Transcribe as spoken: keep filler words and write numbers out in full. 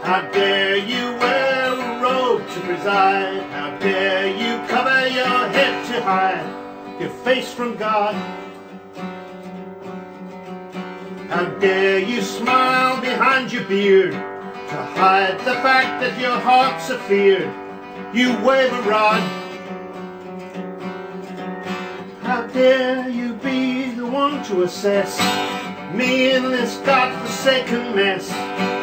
How dare you wear a robe to preside? How dare you cover your head to hide your face from God? How dare you smile behind your beard to hide the fact that your heart's afeard? You wave a rod. How dare you be the one to assess me in this godforsaken mess?